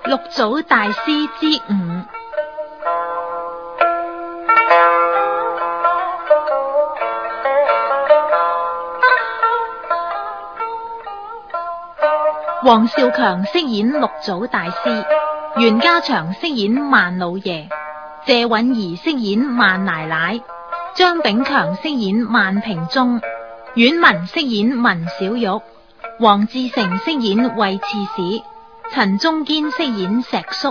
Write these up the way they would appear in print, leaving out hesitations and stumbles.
六祖大師之五。黃少強飾演六祖大師，袁家祥飾演萬老爺，謝允兒飾演萬奶奶，張炳強飾演萬平忠，阮文飾演文小玉，黃志成飾演衛刺史，陳中堅飾演石叔。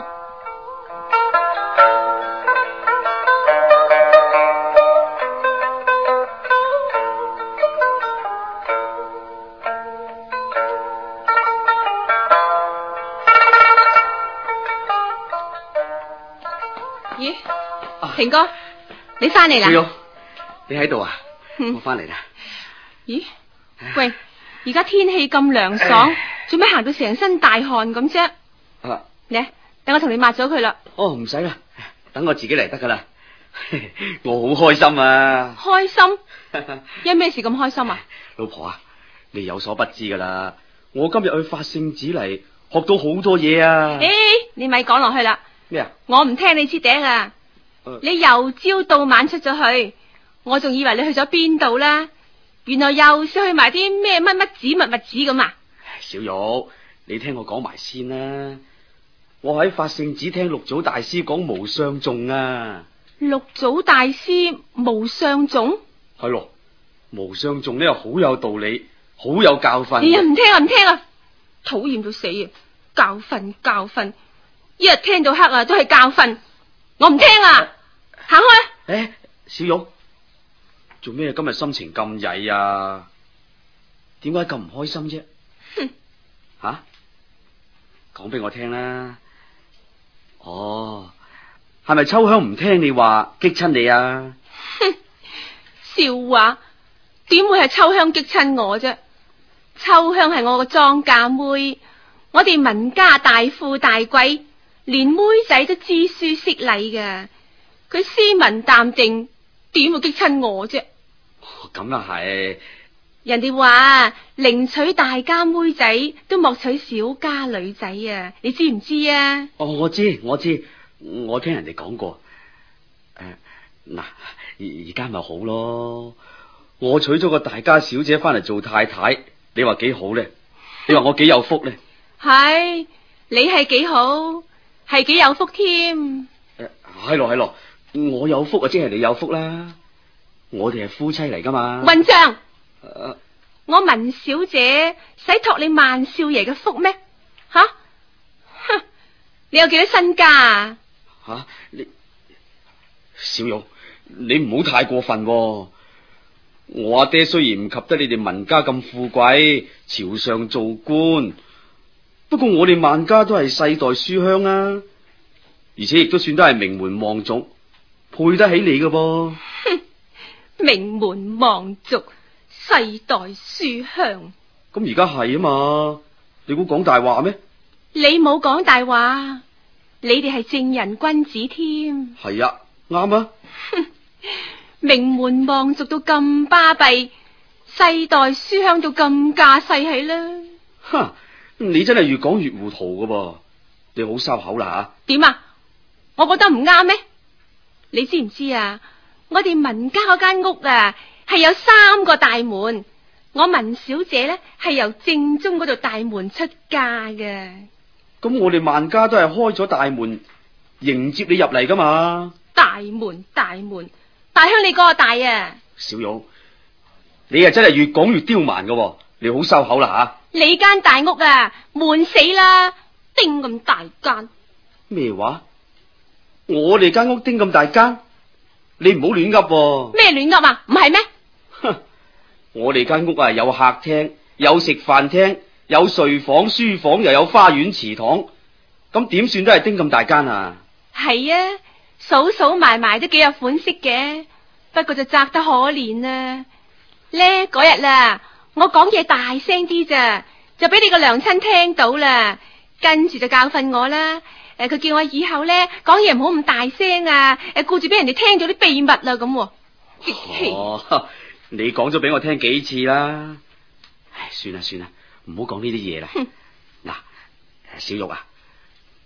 咦，平哥，你翻嚟啦？ 小玉，你喺度啊？我翻嚟啦。 咦，喂，而家天氣咁涼爽，做咩行到成身大汗咁啫？嚟，等我同你抹咗佢啦。 哦，唔使啦，等我自己嚟得噶啦。我好開心啊！ 開心？因咩事咁開心啊？ 老婆啊，你有所不知噶啦，我今日去發聖旨嚟，學到好多嘢啊！ 你咪講落去啦。 咩啊？ 我唔聽你支笛啊！你由朝到晚出咗去，我仲以為你去咗邊度啦，原來又想去埋啲咩乜乜子乜乜子咁啊！ 小玉，你聽我講埋先啦。我喺發聖旨聽六祖大師講無相頌啊。 六祖大師無相頌？ 係咯，無相頌呢又好有道理，好有教訓。 哎呀，唔聽啊唔聽啊，討厭到死啊！教訓教訓，一日聽到黑啊都係教訓，我唔聽啊！行開！ 小玉，做咩今日心情咁曳啊？點解咁唔開心啫？ 哼！ 吓，講俾我聽啦。哦，係咪秋香唔聽你話激親你啊？ 哼！笑話，點會係秋香激親我啫？秋香係我個莊稼妹，我哋文家大富大貴，連妹仔都知書識禮嘅。佢斯文淡定，點會激親我啫？ 咁啊係。 人哋話寧娶大家妹仔，都莫娶小家女仔啊！你知唔知啊？ 哦，我知，我聽人哋講過。嗱，而家咪好咯。我娶咗個大家小姐翻嚟做太太，你話幾好咧？你話我幾有福咧？ 係，你係幾好，係幾有福添。 係咯，我有福啊，即係你有福啦。我哋係夫妻嚟噶嘛。 混賬！我文小姐使託你萬少爺嘅福咩？吓，哼！你有幾多身家啊？ 吓，你小玉，你唔好太過分喎。我阿爹雖然唔及得你哋文家咁富貴，朝上做官，不過我哋萬家都係世代書香啊，而且亦都算得係名門望族，配得起你㗎噃。 哼！名門望族，世代書香。 咁而家係啊嘛，你估講大話咩？ 你冇講大話，你哋係正人君子添。 係啊，啱啊。 哼！名門望族到咁巴閉，世代書香到咁架勢起啦。 哼！你真係越講越糊塗噶噃，你好收口啦吓。 點啊？我覺得唔啱咩？你知唔知啊？我哋文家嗰間屋啊，係有3個大門，我文小姐呢係由正中嗰度大門出嫁嘅。 咁我哋萬家都係開咗大門迎接你入嚟噶嘛？ 大門，大鄉你嗰個大啊！ 小玉，你啊真係越講越刁蠻噶，你好收口啦吓。 你間大屋啊，悶死啦，丁咁大間。 咩話？我哋間屋丁咁大間？你唔好亂噏。 咩亂噏啊？唔係咩？ 哼！我哋間屋啊有客廳，有食飯廳，有睡房、書房，又有花園、祠堂，咁點算都係丁咁大間啊？ 係啊，數數埋埋都幾有款式嘅，不過就窄得可憐啊！咧嗰日啦，我講嘢大聲啲咋，就俾你個娘親聽到啦，跟住就教訓我啦。佢叫我以後咧講嘢唔好咁大聲啊，顧住俾人哋聽到啲秘密啦咁。激氣！ 哦，你講咗俾我聽幾次啦？唉，算啦，唔好講呢啲嘢啦。嗱，小玉啊，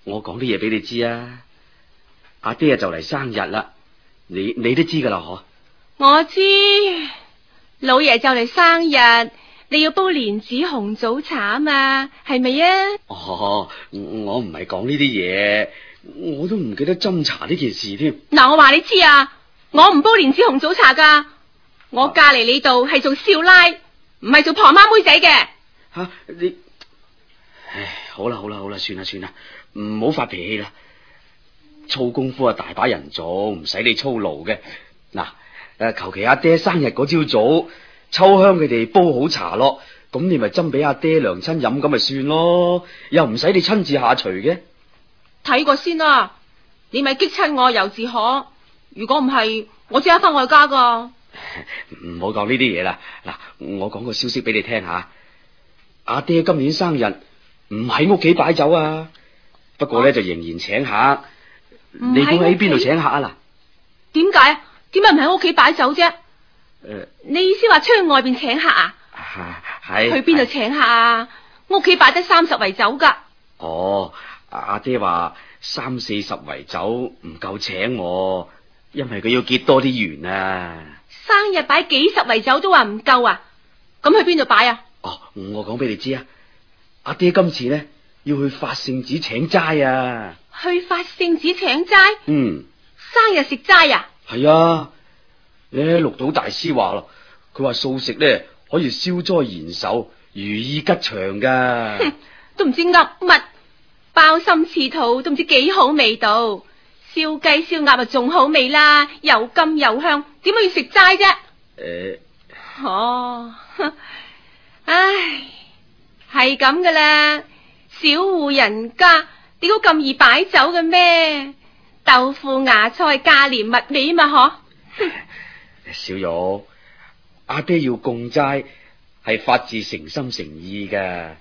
我講啲嘢俾你知啊。阿爹就嚟生日啦，你都知噶啦嗬？ 我知，老爺就嚟生日，你要煲蓮子紅棗茶啊嘛，係咪啊？ 哦，我唔係講呢啲嘢，我都唔記得斟茶呢件事添。 嗱，我話你知啊，我唔煲蓮子紅棗茶噶，我嫁嚟呢度係做少奶，唔係做婆媽妹仔嘅。 吓你，唉，好啦，算啦，唔好發脾氣啦。操功夫啊，大把人做，唔使你操勞嘅。嗱，求其阿爹生日嗰朝早，秋香佢哋煲好茶咯，咁你咪斟俾阿爹娘親飲，咁咪算咯，又唔使你親自下廚嘅。 睇過先啦，你咪激親我猶自可。如果唔係，我即刻翻外家噶。 唔好講呢啲嘢啦。嗱，我講個消息俾你聽下。阿爹今年生日唔喺屋企擺酒啊，不過咧就仍然請客。你估喺邊度請客啊？嗱， 點解？點解唔喺屋企擺酒啫？你意思話出去外邊請客啊？ 係去邊度請客啊？屋企擺得30圍酒噶。 哦，阿爹話30-40圍酒唔夠請我，因為佢要結多啲緣啊。 生日擺幾十圍酒都話唔夠啊？咁去邊度擺啊？ 哦，我講俾你知啊，阿爹今次呢要去法聖寺請齋啊。 去法聖寺請齋？生日食齋啊？ 係啊，六祖大師話咯，佢話素食呢可以消災延壽、如意吉祥噶。 都唔知噏乜，包心刺肚都唔知幾好味道，燒雞燒鴨啊仲好味啦，又甘又香，點解要食齋啫？哦，唉，係咁噶啦，小戶人家點解咁易擺酒嘅咩？豆腐芽菜價廉物美嘛，嗬？ 小玉，阿爹要供齋係發自誠心誠意嘅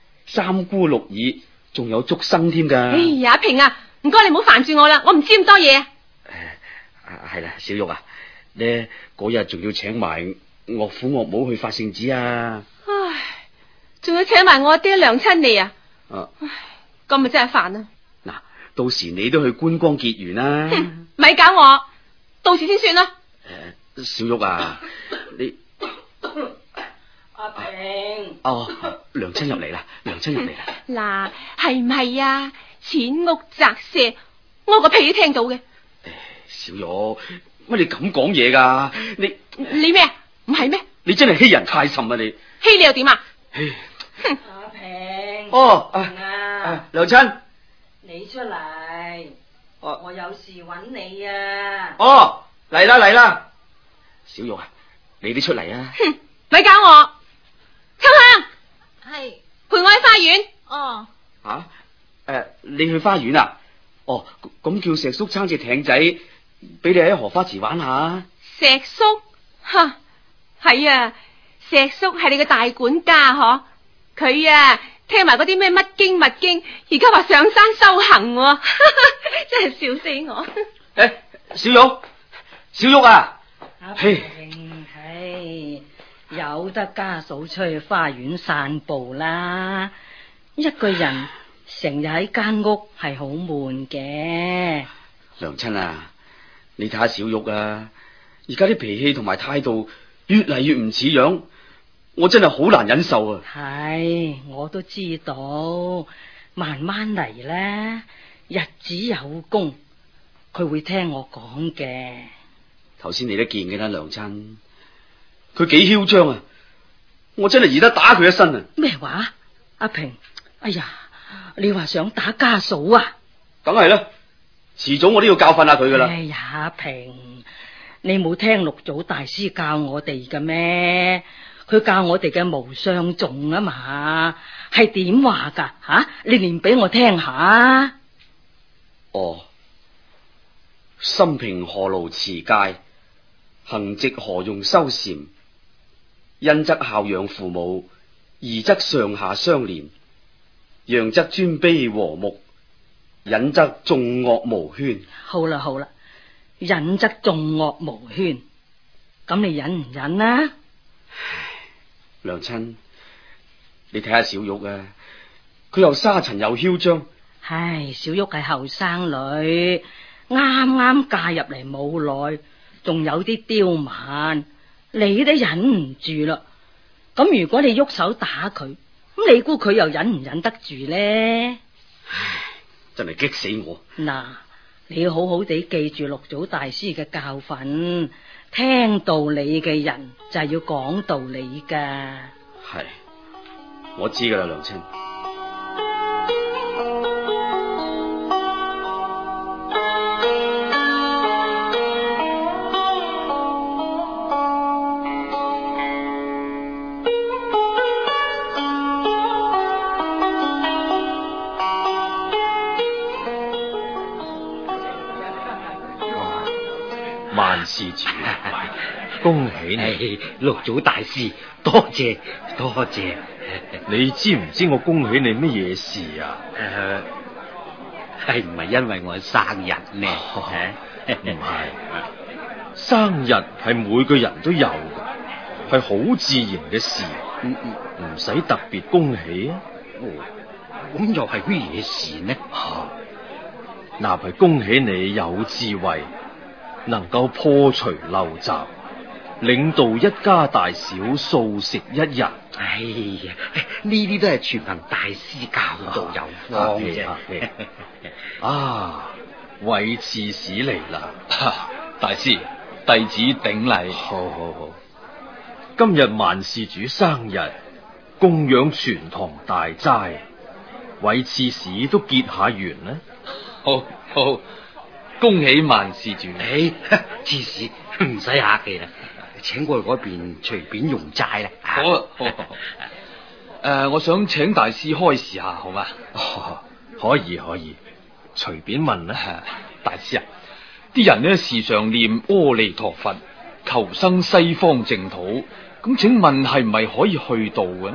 ，3菇6耳，仲有竹笙添噶。 哎呀，阿平啊，唔該你唔好煩住我啦，我唔知咁多嘢。 係啦，小玉啊，呢嗰日仲要請埋岳父岳母去法聖寺啊。 唉，仲要請埋我阿爹娘親嚟啊。唉，咁咪真係煩啊。 嗱，到時你都去觀光結緣啦。 咪搞我，到時先算啦。 小玉啊，你阿平， 娘親入嚟啦， 嗱，係唔係啊？淺屋窄舍，我個屁都聽到嘅。 小玉，乜你咁講嘢噶？ 你咩？唔係咩？ 你真係欺人太甚啊！你欺你又點啊？ 阿平， 娘親， 你出嚟，我有事揾你啊。 嚟啦，小玉啊，你哋出嚟啊！ 咪搞我，秋香， 係陪我喺花園。 哦， 你去花園啊？咁叫石叔撐隻艇仔，俾你喺荷花池玩下。 石叔，係啊，石叔係你個大管家嗬，佢啊聽埋嗰啲咩乜經物經，而家話上山修行，真係笑死我。 小玉啊， 阿平，有得家嫂出去花園散步啦，一個人成日喺間屋係好悶嘅。 娘親啊，你睇下小玉啊，而家啲脾氣同埋態度越嚟越唔似樣，我真係好難忍受啊。 係，我都知道，慢慢嚟啦，日子有功，佢會聽我講嘅。 頭先你都見嘅啦，娘親，佢幾囂張啊！我真係宜得打佢一身啊！ 咩話？阿平，哎呀，你話想打家嫂啊？ 梗係啦，遲早我都要教訓下佢噶啦。 哎呀，阿平，你冇聽六祖大師教我哋嘅咩？佢教我哋嘅無相頌啊嘛，係點話噶？你念俾我聽下。 心平何勞持戒，行直何用修禪？恩則孝養父母，義則上下相連，讓則尊卑和睦，忍則眾惡無喧。 好啦，忍則眾惡無喧，咁你忍唔忍啊？ 娘親，你睇下小玉啊，佢又沙塵又囂張， 唉，小玉係後生女，啱啱嫁入嚟冇耐，仲有啲刁蠻，你都忍唔住啦。咁如果你喐手打佢，咁你估佢又忍唔忍得住呢？ 唉，真係激死我！ 嗱，你要好好地記住六祖大師嘅教訓，聽道理嘅人就係要講道理噶。 係，我知噶啦，娘親。 萬事主，恭喜你， 六祖大師，多謝多謝。 你知唔知我恭喜你乜嘢事啊？ 係唔係因為我生日呢？ 唔係，生日係每個人都有嘅，係好自然嘅事，唔使特別恭喜啊。 咁又係乜嘢事呢？ 嗱，係恭喜你有智慧，能夠破除陋習，領導一家大小素食一日。 哎呀，呢啲都係全憑大師教導有方啫。 韋刺史嚟啦！ 大師，弟子頂禮。 好，今日萬事主生日，供養全堂大齋，韋刺史都結下緣呢。 好，恭喜萬事主。 刺史唔使客氣啦，請過去嗰邊隨便用齋啦。 好，我想請大師開示下，好嗎？ 可以，隨便問啦。 大師啊，啲人呢時常念阿彌陀佛，求生西方淨土，咁請問係唔係可以去到嘅呢？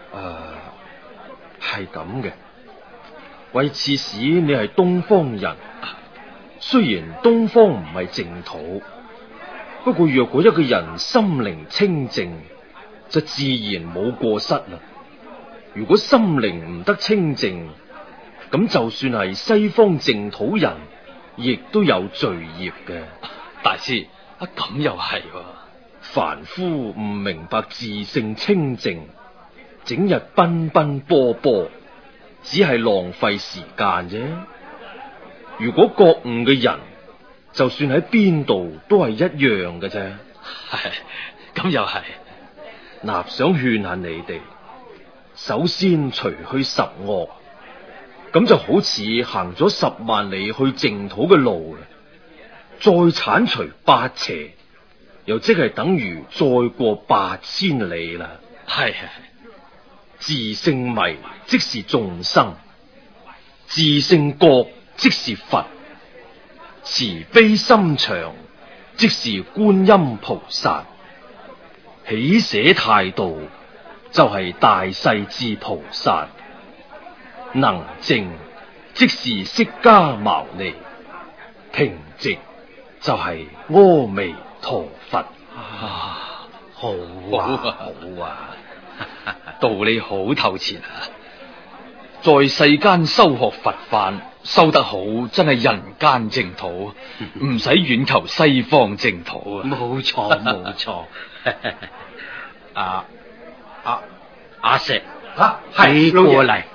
係咁嘅。韋刺史，你係東方人，雖然東方唔係淨土，不過若果一個人心靈清淨，就自然冇過失啦。如果心靈唔得清淨，咁就算係西方淨土人，亦都有罪孽嘅。 大師，咁又係喎。 凡夫唔明白自性清淨，整日奔奔波波，只係浪費時間啫。如果覺悟嘅人，就算喺邊度都係一樣嘅啫。 咁又係。 嗱，想勸下你哋，首先除去十惡，咁就好似行咗10萬里去淨土嘅路，再鏟除8邪，又即係等於再過8000里啦。 係。 自性迷即是眾生，自性覺即是佛，慈悲心腸即是觀音菩薩，喜捨態度就係大勢至菩薩，能靜即是釋迦牟尼，平直就係阿彌陀佛。 好啊， 道理好透徹啊！在世間修學佛法，修得好，真係人間淨土，唔使遠求西方淨土啊！ 冇錯。阿石，你過嚟，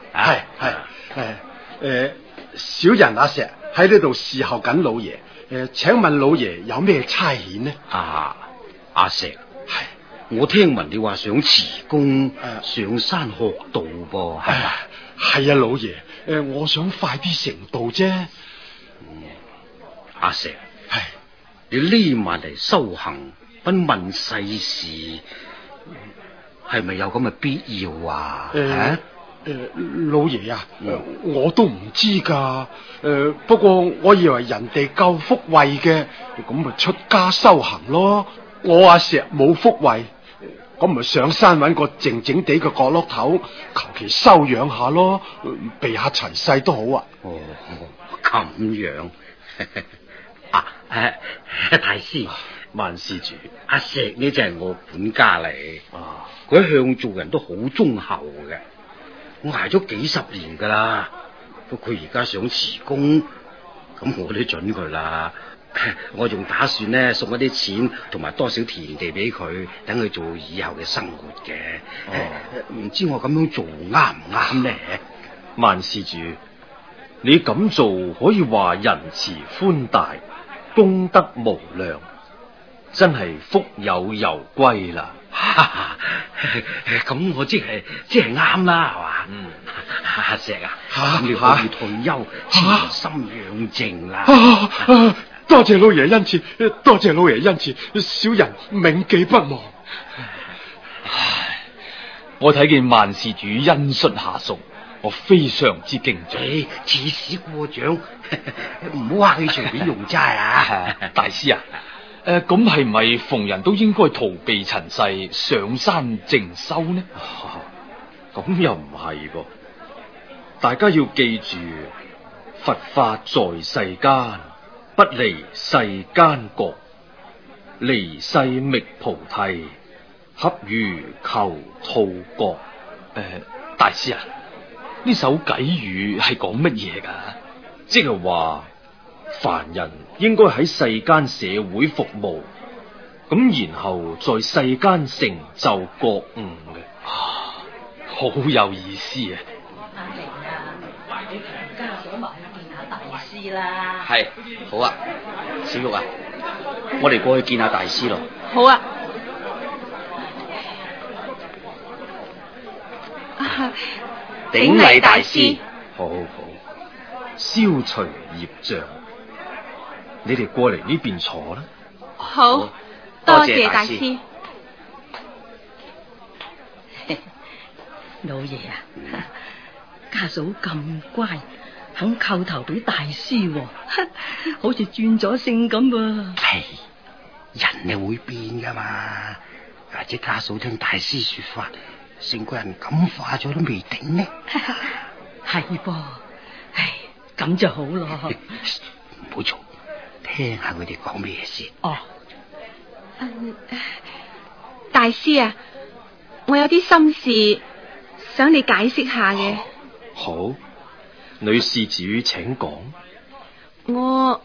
小人阿石喺呢度侍候緊老爺。請問老爺有咩差遣呢？ 阿石，我聽聞你話想辭工，上山學道噃，係嘛？ 係啊，老爺，我想快啲成道啫。 阿石，你匿埋嚟修行，不問世事，係咪有咁嘅必要啊？ 老爺啊，我都唔知噶。不過我以為人哋夠福慧嘅，咁咪出家修行咯。我阿石冇福慧，咁咪上山搵個靜靜地嘅角落頭，求其修養下咯，避下塵世都好啊。 咁樣。大師， 萬事主， 阿石呢就係我本家嚟，佢一向做人都好忠厚嘅，我挨咗幾十年噶啦， 佢而家想辭工，咁我都准佢啦。我仲打算呢送一啲錢同埋多少田地俾佢，等佢做以後嘅生活嘅。唔知我咁樣做啱唔啱呢？ 萬施主，你咁做可以話仁慈寬大，功德無量，真係福有攸歸啦。 咁我即係啱啦，係嘛？阿石啊，咁你可以退休，潛心養靜啦。 多謝老爺恩賜，多謝老爺恩賜，小人銘記不忘。 我睇見萬事主恩恤下屬，我非常之敬重。 似屎過獎，唔好客氣隨便用齋啊！ 大師啊，咁係咪逢人都應該逃避塵世，上山靜修呢？ 咁又唔係噃，大家要記住，佛法在世間，不離世間覺，離世覓菩提，恰如求兔角。 大師啊，呢首偈語係講乜嘢噶？ 即係話凡人應該喺世間社會服務，咁然後在世間成就覺悟嘅。 好有意思啊！ 阿玲啊，你同家嫂埋去見下大師啦。 係，好啊，小玉啊，我哋過去見下大師咯。 好啊。 頂禮大師。 好好，消除業障。你哋過嚟呢邊坐啦。 好，多謝大師。 老爺啊，家嫂咁乖，肯叩頭俾大師，好似轉咗性咁噃。 係，人係會變噶嘛，或者家嫂聽大師說法，成個人感化咗都未定呢。 係噃，唉，咁就好咯。 唔好嘈，聽下佢哋講咩先。 哦， 大師啊，我有啲心事想你解釋下嘅。 好，女施主請講。 我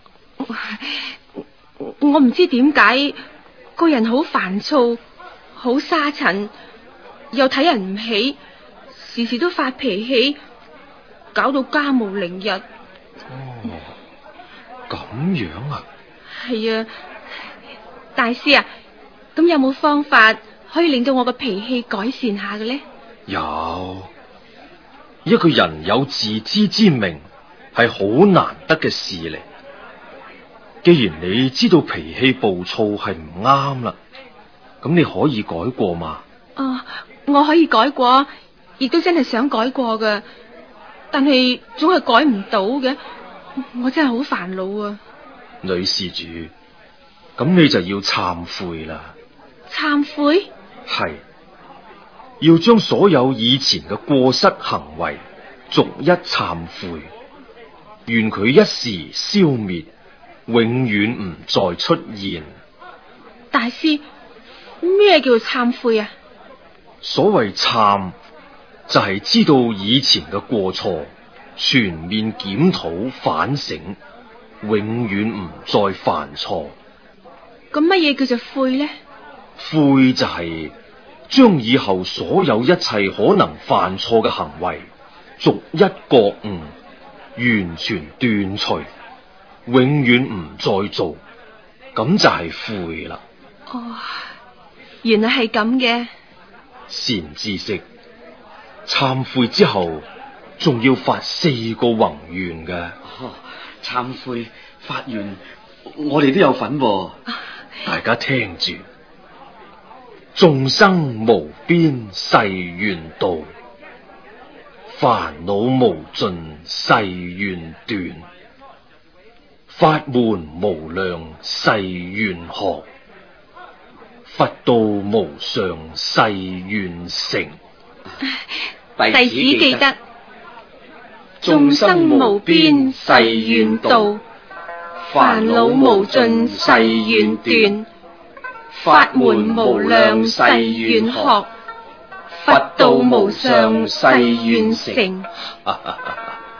唔知點解個人好煩躁，好沙塵，又睇人唔起，時時都發脾氣，搞到家無寧日。 哦，咁樣啊？ 係啊，大師啊，咁有冇方法可以令到我個脾氣改善下嘅呢？ 有，一個人有自知之明係好難得嘅事嚟。既然你知道脾氣暴躁係唔啱啦，咁你可以改過嘛？ 我可以改過，亦都真係想改過㗎，但係總係改唔到嘅，我真係好煩惱啊！ 女施主，咁你就要懺悔啦。 懺悔？ 係，要將所有以前嘅過失行為逐一懺悔，願佢一時消滅，永遠唔再出現。 大師，咩叫懺悔啊？ 所謂懺，就係知道以前嘅過錯，全面檢討反省，永遠唔再犯錯。 咁乜嘢叫做悔呢？ 悔就係將以後所有一切可能犯錯嘅行為逐一覺悟，完全斷除，永遠唔再做，咁就係悔啦。 哦，原來係咁嘅。 善知識，懺悔之後仲要發4個宏願嘅。 懺悔發願，我哋都有份噃。 大家聽住，眾生無邊誓願度，煩惱無盡誓願斷，法門無量誓願學，佛道無上誓願成。 弟子記得，眾生無邊誓願度，煩惱無盡誓願斷，法門無量誓願學，佛道無上誓願成。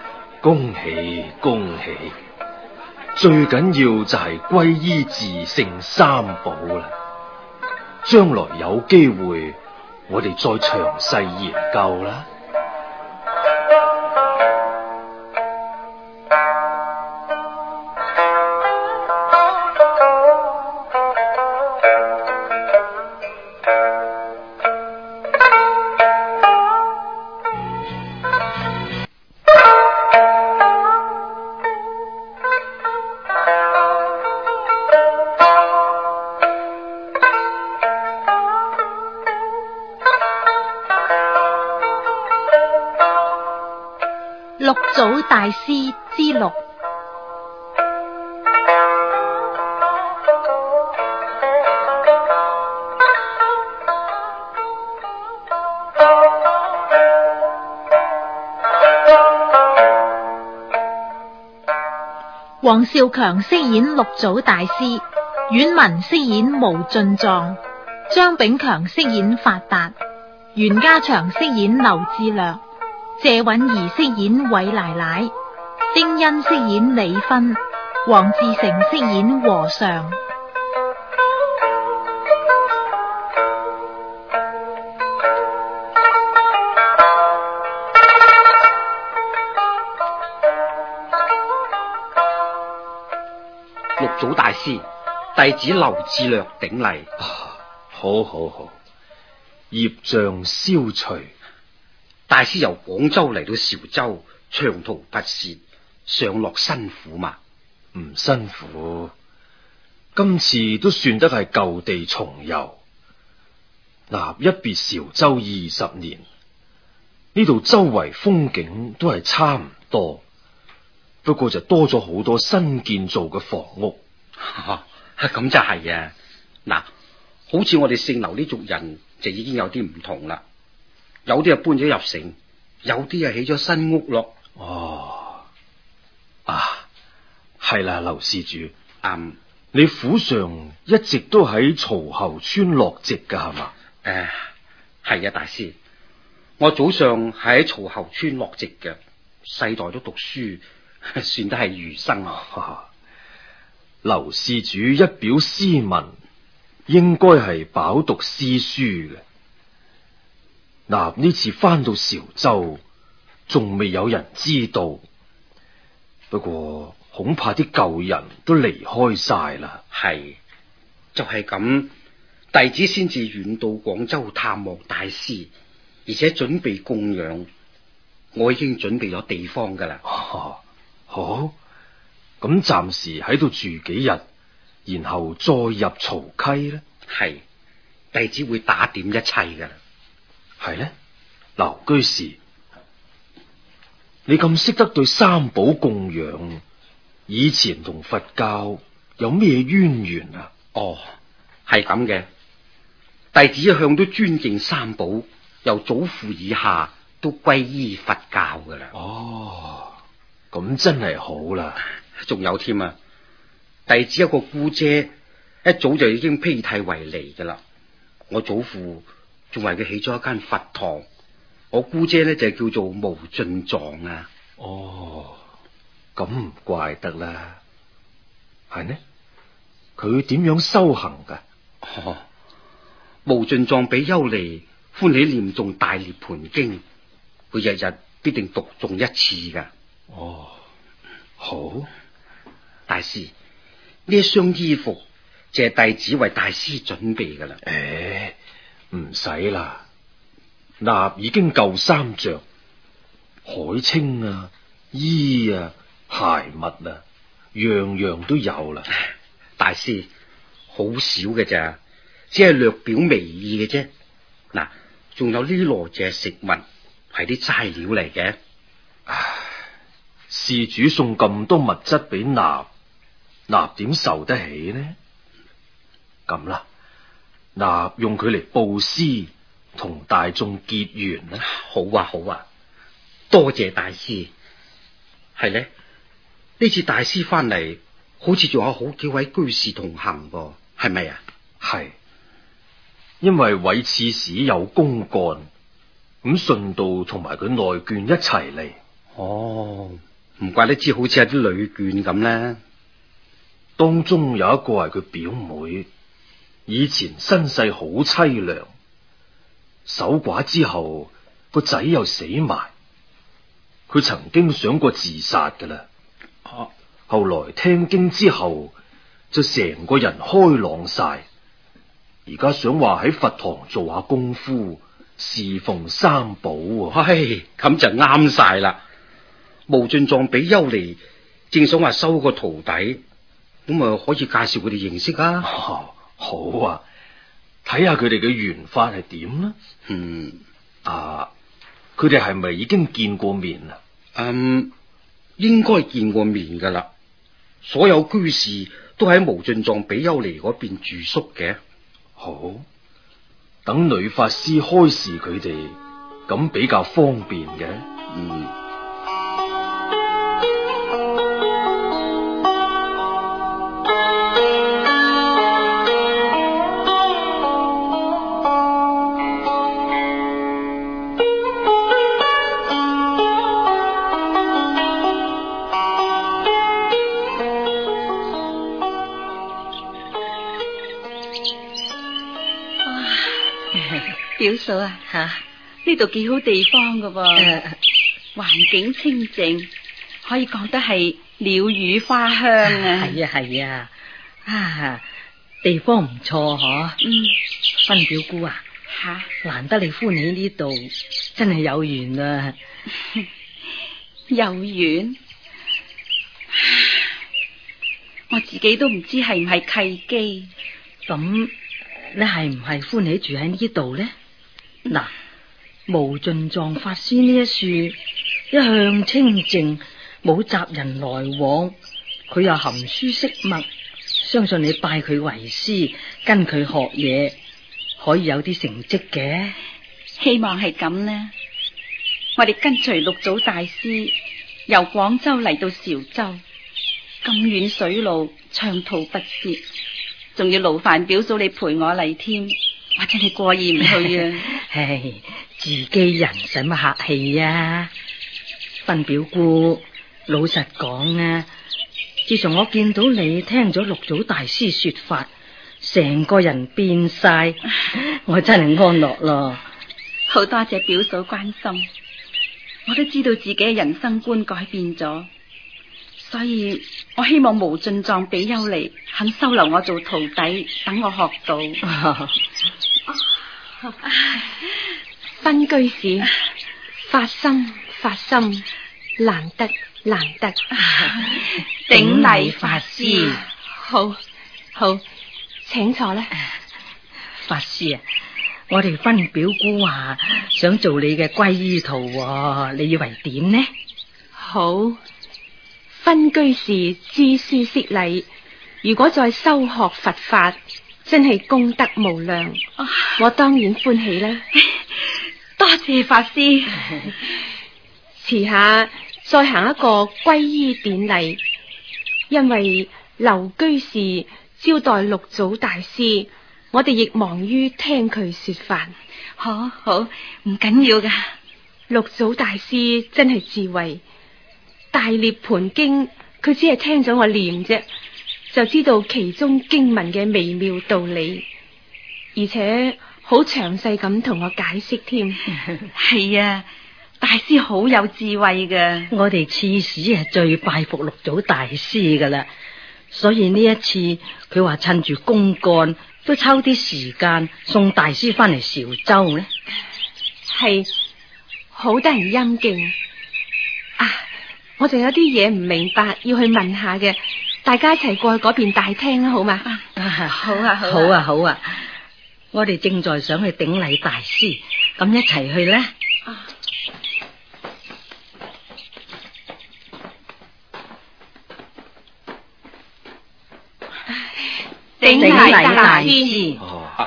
恭喜恭喜！最緊要就係皈依自性三寶啦。將來有機會，我哋再詳細研究啦。 六祖大師之六。黃少強飾演六祖大師，阮文飾演無盡藏，張炳強飾演法達，袁家祥飾演劉志略，謝允兒飾演韋奶奶，丁欣飾演李芬，黃志成飾演和尚。 六祖大師，弟子劉志略頂禮。 好好好，業障消除。 大師由廣州嚟到韶州，長途跋涉，上落辛苦嘛？ 唔辛苦，今次都算得係舊地重遊。嗱，一別韶州20年，呢度周圍風景都係差唔多，不過就多咗好多新建造嘅房屋。 咁就係啊！嗱，好似我哋姓劉呢族人就已經有啲唔同啦。有啲啊搬咗入城，有啲啊起咗新屋咯。 哦，啊，係啦，劉施主， 你府上一直都喺曹侯村落籍噶係嘛？ 係啊，大師，我祖上係喺曹侯村落籍嘅，世代都讀書，算得係儒生啊。 劉施主一表斯文，應該係飽讀詩書嘅。嗱，呢次翻到韶州，仲未有人知道。不過恐怕啲舊人都離開晒啦。 係，就係咁，弟子先至遠到廣州探望大師，而且準備供養。我已經準備咗地方噶啦。 好，咁暫時喺度住幾日，然後再入曹溪呢？ 係，弟子會打點一切噶啦。 係呢，劉居士，你咁識得對三寶供養，以前同佛教有咩淵源啊？ 哦，係咁嘅，弟子一向都尊敬三寶，由祖父以下都皈依佛教噶啦。 哦，咁真係好啦。 仲有添啊，弟子有個姑姐，一早就已經披剃為尼噶啦。我祖父仲為佢起咗一間佛堂，我姑姐呢就叫做無盡藏啊。 哦，咁唔怪得啦。係呢？佢點樣修行噶？ 無盡藏比丘尼歡喜念誦大涅槃經，佢日日必定讀誦一次噶。 哦，好， 大師，呢一箱衣服就係弟子為大師準備噶啦。 唔使啦，衲已經夠衫着，海青啊、衣啊、鞋襪啊，樣樣都有啦。 大師，好少嘅咋，只係略表微意嘅啫。嗱，仲有呢羅隻食物，係啲齋料嚟嘅。 事主送咁多物質俾衲，衲點受得起呢？咁啦。嗱，用佢嚟布施，同大眾結緣啦。 好啊，好啊，多謝大師。係呢，呢次大師翻嚟，好似仲有好幾位居士同行噃，係咪啊？ 係，因為韋刺史有公幹，咁順道同埋佢內眷一齊嚟。 哦， 唔怪得知好似有啲女眷咁呢。 當中有一個係佢表妹，以前身世好凄涼，守寡之後個仔又死埋，佢曾經想過自殺噶啦。後來聽經之後就成個人開朗晒，而家想話喺佛堂做下功夫，侍奉三寶啊。 唉，咁就啱晒啦。無盡藏比丘尼正想話收個徒弟，咁啊可以介紹佢哋認識啊。 好啊，睇下佢哋嘅緣法係點啦。佢哋係咪已經見過面啊？ 應該見過面噶啦。所有居士都喺無盡藏比丘尼嗰邊住宿嘅。 好，等女法師開示佢哋，咁比較方便嘅。 表嫂啊，呢度幾好地方噶噃，環境清靜，可以講得係鳥語花香啊。 係啊，地方唔錯嗬。分表姑啊，難得你歡喜呢度，真係有緣啊。 有緣，我自己都唔知係唔係契機。 咁你係唔係歡喜住喺呢度呢？嗱，無盡藏法師呢一樹一向清靜，冇雜人來往，佢又含書識墨，相信你拜佢為師，跟佢學嘢，可以有啲成績嘅。 希望係咁呢。我哋跟隨六祖大師由廣州嚟到韶州，咁遠水路，長途跋涉，仲要勞煩表嫂你陪我嚟添。我真係過意唔去啊！ 唉，自己人使乜客氣啊？分表姑，老實講啊，自從我見到你聽咗六祖大師說法，成個人變晒，我真係安樂咯。 好多謝表嫂關心，我都知道自己嘅人生觀改變咗，所以我希望無盡藏比丘尼肯收留我做徒弟，等我學到。 分居士，發心，難得。 頂禮法師。 好，請坐啦。 法師啊，我哋分表姑話想做你嘅皈依徒，你以為點呢？ 好，分居士知書識禮，如果再修學佛法，真係功德無量，我當然歡喜啦。 多謝法師。 遲下再行一個皈依典禮，因為劉居士招待六祖大師，我哋亦忙於聽佢說法。 好，唔緊要噶。 六祖大師真係智慧，大涅槃經佢只係聽咗我念啫，就知道其中經文嘅微妙道理，而且好詳細咁同我解釋添。 係啊，大師好有智慧嘅。 我哋次使係最拜服六祖大師噶啦，所以呢一次佢話趁住公幹都抽啲時間送大師翻嚟韶州呢。 係好得人欽敬啊！我仲有啲嘢唔明白要去問下嘅，大家一齊過去嗰邊大廳啦，好嘛？ 好啊， 我哋正在想去頂禮大師，咁一齊去呢？ 頂禮大師。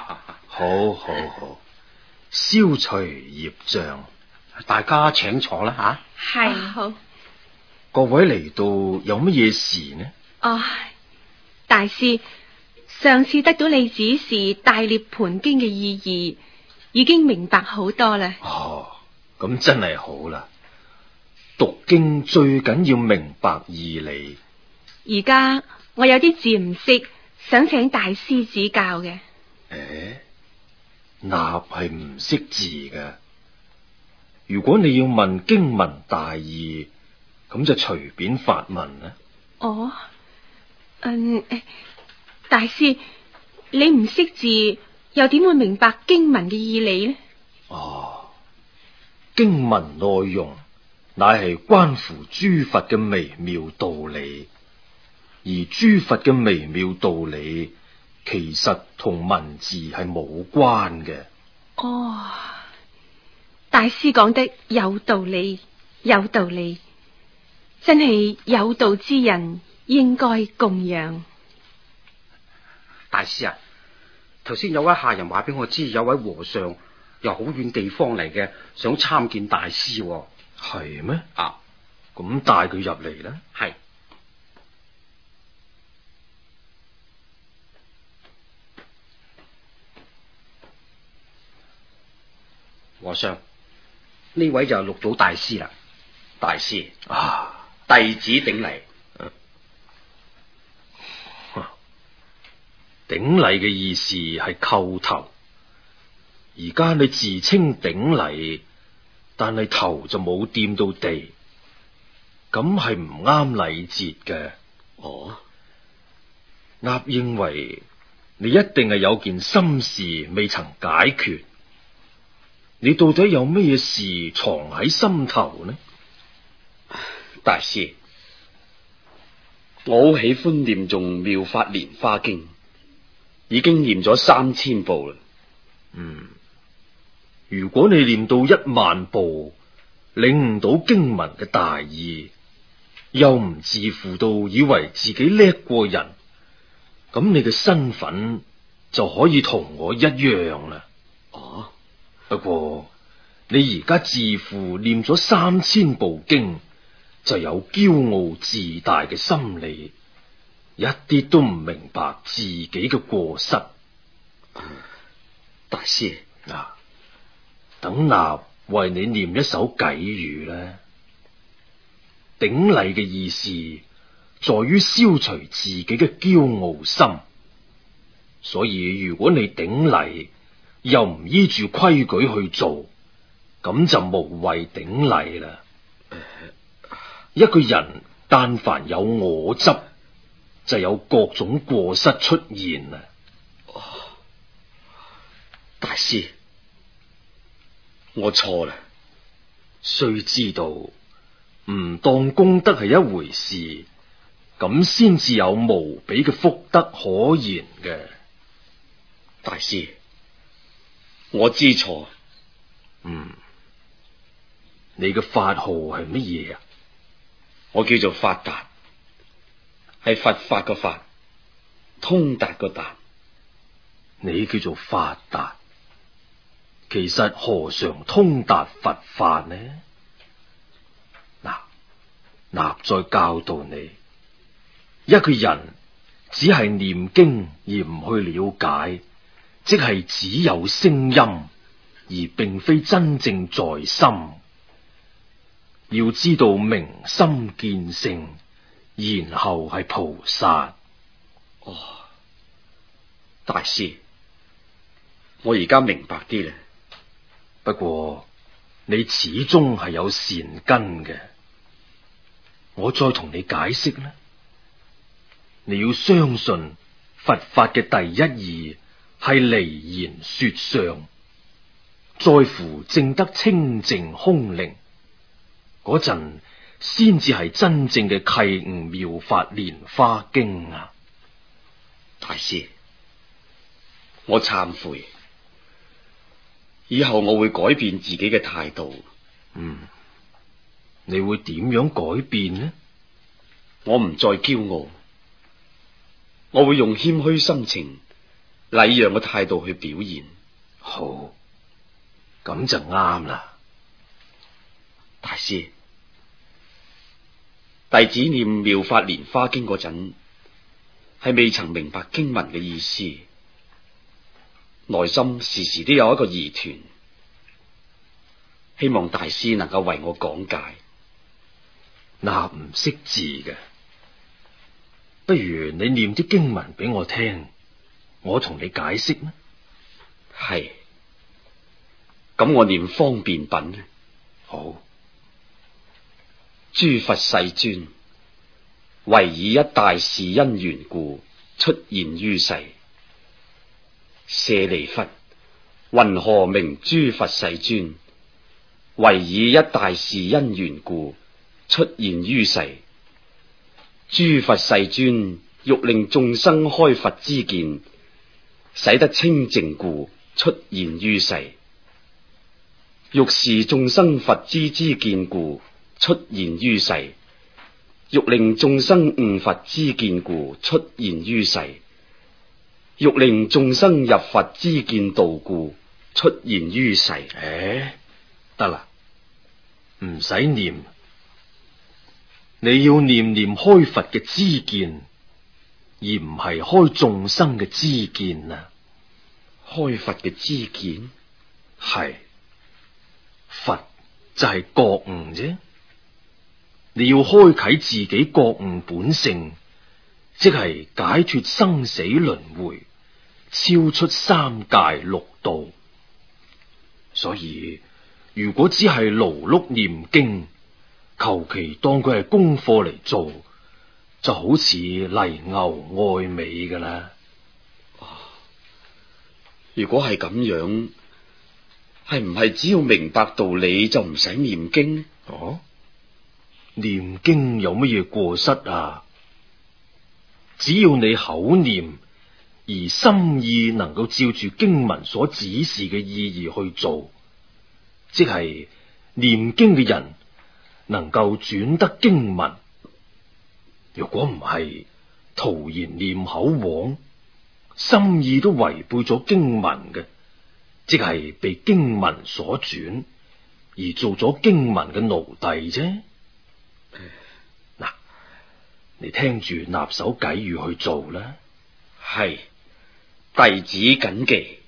好，消除業障， 大家請坐啦吓。 係好。 各位嚟到有乜嘢事呢？ 大師，上次得到你指示《大涅槃經》嘅意義，已經明白好多啦。 咁真係好啦。 讀經最緊要明白義理。 而家我有啲字唔識，想請大師指教嘅。 衲係唔識字嘅。如果你要問經文大義，咁就隨便發問啦。 哦，大師，你唔識字，又點會明白經文嘅義理呢？ 經文內容乃係關乎諸佛嘅微妙道理，而諸佛嘅微妙道理其實同文字係冇關嘅。 哦，大師講得有道理，有道理，真係有道之人應該供養。 大師啊，頭先有位下人話俾我知，有位和尚由好遠地方嚟嘅，想參見大師。 係咩？ 啊， 咁帶佢入嚟啦。 係。和尚，呢位就係六祖大師啦。 大師弟子頂禮。 頂禮嘅意思係叩頭，而家你自稱頂禮，但係頭就冇掂到地，咁係唔啱禮節嘅。衲認為你一定係有件心事未曾解決，你到底有咩事藏喺心頭呢？ 大師，我好喜歡念誦《妙法蓮華經》，已經念咗3000部啦。 如果你念到10000部，領悟到經文嘅大義，又唔自負到以為自己叻過人，咁你嘅身份就可以同我一樣啦。不過你而家自負念咗3000部經，就有驕傲自大嘅心理，一啲都唔明白自己嘅過失。 大師， 等衲為你念一首偈語啦。頂禮嘅意思在於消除自己嘅驕傲心，所以如果你頂禮又唔依住規矩去做，咁就無謂頂禮啦。一個人但凡有我執，就有各種過失出現啦。 大師，我錯啦。 須知道唔當功德係一回事，咁先至有無比嘅福德可言嘅。 大師，我知錯。 你嘅法號係乜嘢啊？ 我叫做法達，係佛法個法，通達個達。 你叫做法達，其實何嘗通達佛法呢？衲再教導你，一個人只係念經而唔去了解，即係只有聲音，而並非真正在心。要知道明心見性，然後係菩薩。 大師，我而家明白啲啦。 不過你始終係有善根嘅，我再同你解釋啦。你要相信佛法嘅第一義係離言說相，在乎證得清淨空靈嗰陣，先至係真正嘅契悟妙法蓮華經啊！ 大師，我懺悔，以後我會改變自己嘅態度。 你會點樣改變呢？ 我唔再驕傲，我會用謙虛心情、禮讓嘅態度去表現。 好，咁就啱啦。 大師，弟子念妙法蓮華經嗰陣，係未曾明白經文嘅意思，內心時時都有一個疑團，希望大師能夠為我講解。 那唔識字嘅，不如你念啲經文俾我聽，我同你解釋呢？ 係，咁我念方便品呢。 好。 諸佛世尊，唯以一大事因緣故出現於世。舍利弗，云何名諸佛世尊？唯以一大事因緣故出現於世。諸佛世尊欲令眾生開佛之見，使得清淨故出現於世。欲示眾生佛之見故出現於世。欲令眾生悟佛之見故出現於世。欲令眾生入佛之見道故出現於世。 得啦，唔使念，你要念念開佛嘅知見，而唔係開眾生嘅知見啊！ 開佛嘅知見係佛就係覺悟啫，你要開啟自己覺悟本性，即係解脫生死輪迴，超出三界六道。所以如果只係勞碌念經，求其當佢係功課嚟做，就好似犁牛愛美噶啦。 如果係咁樣，係唔係只要明白道理就唔使念經？ 念經有乜嘢過失啊？只要你口念，而心意能夠照住經文所指示嘅意義去做，即係念經嘅人能夠轉得經文。如果唔係，徒然念口簧，心意都違背咗經文嘅，即係被經文所轉，而做咗經文嘅奴隸啫。嗱，你聽住納手偈語去做啦。 係，弟子謹記。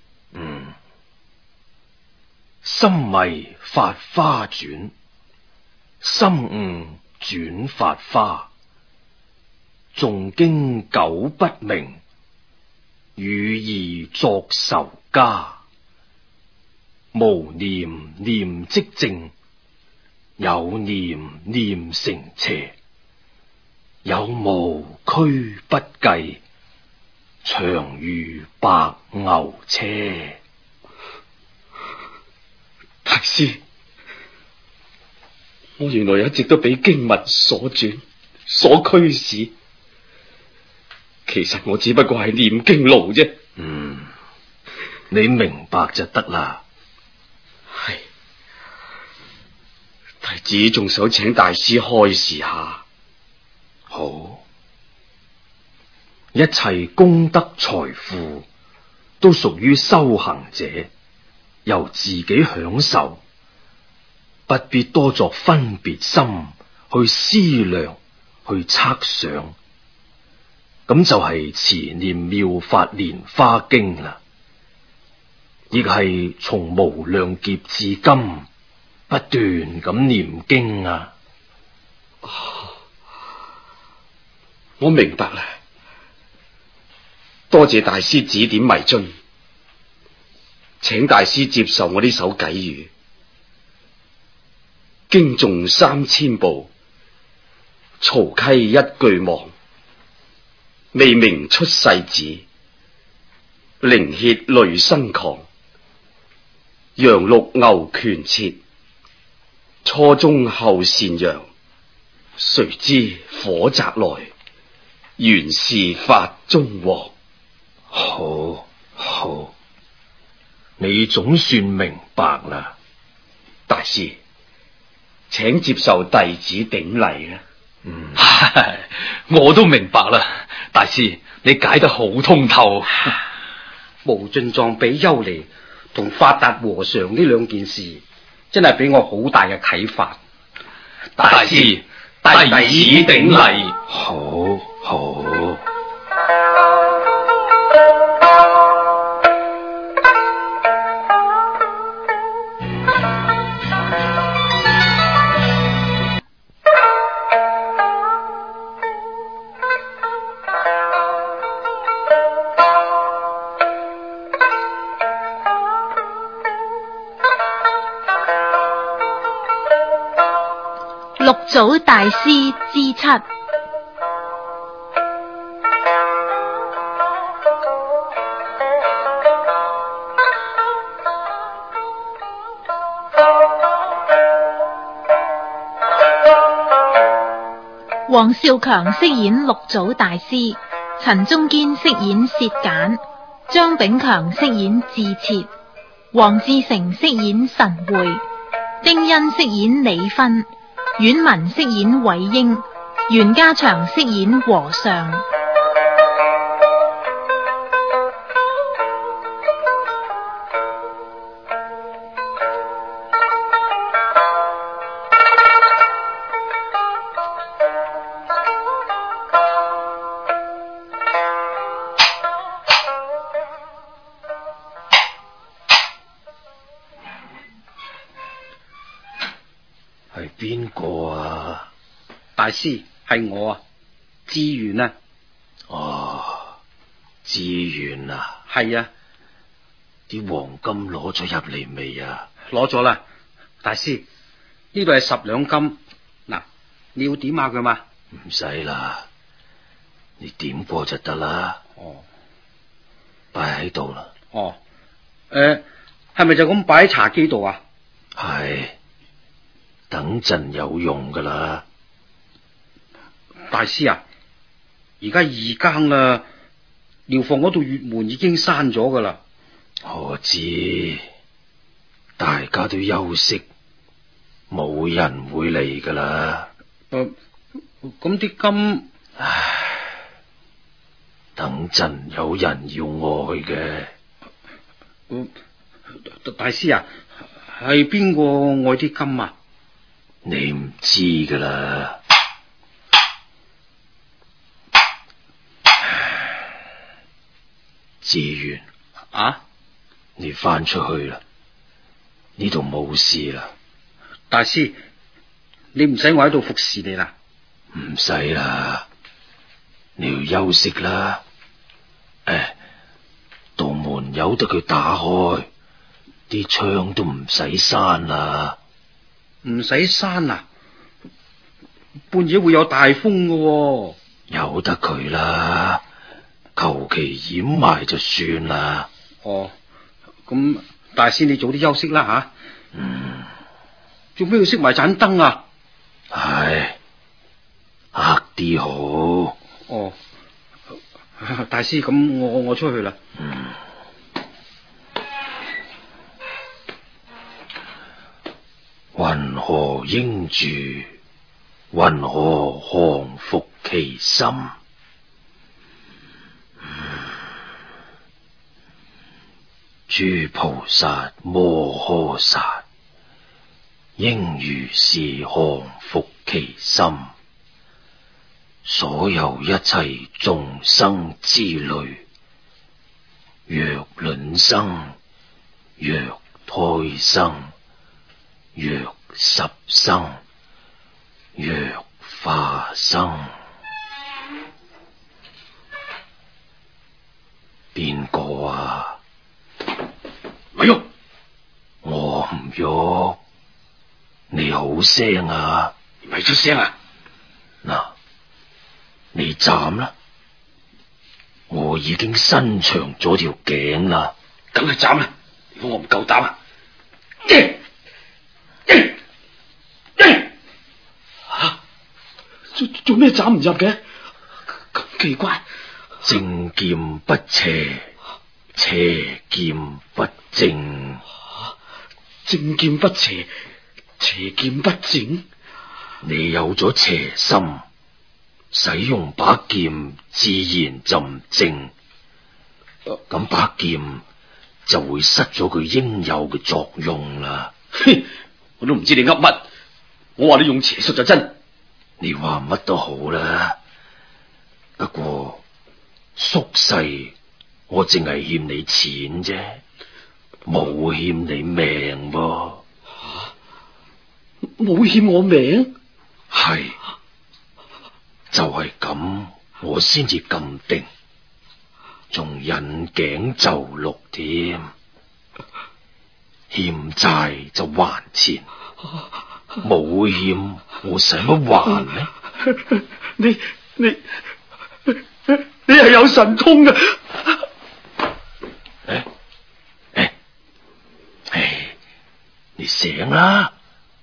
心迷法花轉，心悟轉法花。誦經久不明，語意作仇家。無念念即正，有念念成邪。有無俱不計，長如白牛車。 大師，我原來一直都俾經文所轉所驅使，其實我只不過係念經奴啫。 你明白就得啦。 係，弟子仲想請大師開示下。 好，一切功德財富都屬於修行者，由自己享受，不必多作分別心去思量去測想，咁就係持念妙法蓮花經啦，亦係從無量劫至今不斷咁念經啊。 我明白啦，多謝大師指點迷津，請大師接受我呢首偈語。經誦3000部，曹溪一句忘，未明出世子，靈血淚生狂，羊鹿牛權切，初中後善揚，誰知火宅來，原是法中王。 好，好，你總算明白啦。 大師，請接受弟子頂禮啦。 我都明白啦，大師，你解得好通透。 無盡藏比丘尼同法達和尚呢兩件事，真係俾我好大嘅啟發。 大師，弟子頂禮。 好，好。 祖大師之七。黃少強飾演六祖大師，陳中堅飾演薛簡，張炳強飾演智徹，黃志成飾演神會，丁欣飾演李芬，阮文飾演韋英，袁家祥飾演和尚。 係邊個啊？大師，係我啊，志源啊。 哦，志源啊， 係啊， 啲黃金攞咗入嚟未啊？ 攞咗啦，大師，呢度係10兩金，嗱，你要點下佢嘛？ 唔使啦，你點過就得啦。 哦， 擺喺度啦。 哦，係咪就咁擺喺茶几度啊？ 係。等陣有用噶啦， 大師啊！而家2更啦，寮房嗰度月門已經閂咗噶啦。 我知，大家都休息，冇人會嚟噶啦。 咁啲金， 唉，等陣有人要愛嘅。 大師啊，係邊個愛啲金啊？ 你唔知噶啦，志源啊， 你翻出去啦，呢度冇事啦。 大師，你唔使我喺度服侍你啦。 唔使啦，你要休息啦。道門由得佢打開，啲窗都唔使閂啦。 唔使閂啊！半夜會有大風㗎喎。 由得佢啦，求其掩埋就算啦。 哦，咁大師你早啲休息啦吓。做咩要熄埋盞燈啊？ 唉，黑啲好。 哦，大師，咁我出去啦。 云何應住？云何降伏其心？諸菩薩摩訶薩，應如是降伏其心。所有一切眾生之類，若卵生，若胎生，若濕生，若化生。邊個啊？ 咪喐！ 我唔喐。你好聲啊？ 咪出聲啊！ 嗱，你斬啦！我已經伸長咗條頸啦。 梗係斬啦！如果我唔夠膽啊！做咩斬唔入嘅？咁奇怪！ 正劍不邪，邪劍不正。 正劍不邪，邪劍不正。 你有咗邪心，使用把劍自然就唔正。咁把劍就會失咗佢應有嘅作用啦。 我都唔知你噏乜，我話你用邪術就真。 你話乜都好啦，不過宿世我淨係欠你錢啫，冇欠你命噃。 冇欠我命？ 係，就係咁，我先至咁定，仲引頸就戮添。欠債就還錢， 冇欠我使乜還呢？ 你係有神通嘅。 你醒啦！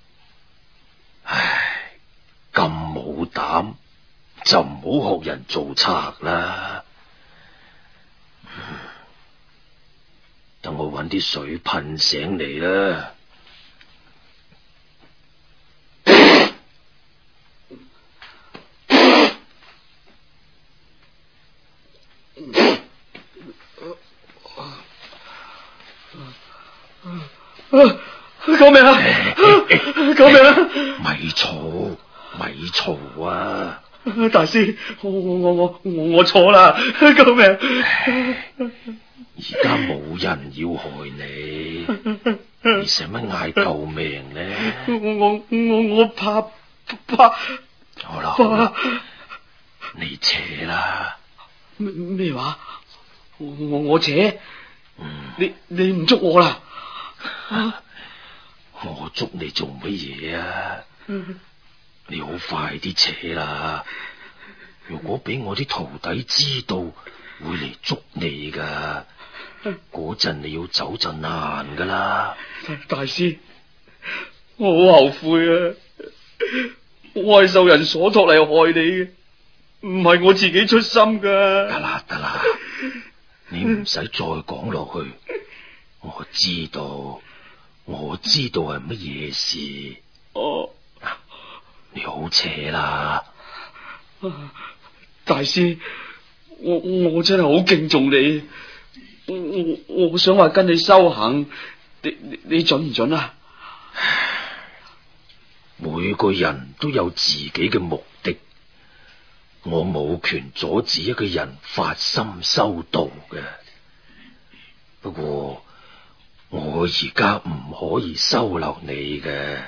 唉，咁冇膽就唔好學人做賊啦。等我搵啲水噴醒你啦。 救命啊！救命啊！ 咪嘈啊！ 大師，我錯啦！救命！ 而家冇人要害你，你使乜嗌救命呢？ 我怕。 好啦，你扯啦！ 咩話？我扯？你唔捉我啦？ 我捉你做乜嘢啊？你好快啲扯啦！如果俾我啲徒弟知道，會嚟捉你噶，嗰陣你要走就難噶啦。 大師，我好後悔啊！我係受人所託嚟害你嘅，唔係我自己出心噶。 得啦，你唔使再講落去。我知道係乜嘢事。你好扯啦！ 大師，我真係好敬重你。我想話跟你修行，你准唔准啊？ 每個人都有自己嘅目的，我冇權阻止一個人發心修道嘅。不過我而家唔可以收留你嘅。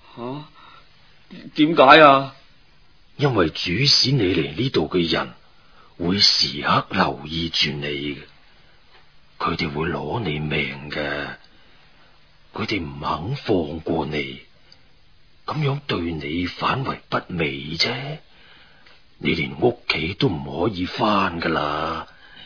點解啊？ 因為主使你嚟呢度嘅人會時刻留意住你嘅，佢哋會攞你命嘅，佢哋唔肯放過你，咁樣對你反為不美啫。你連屋企都唔可以返噶啦。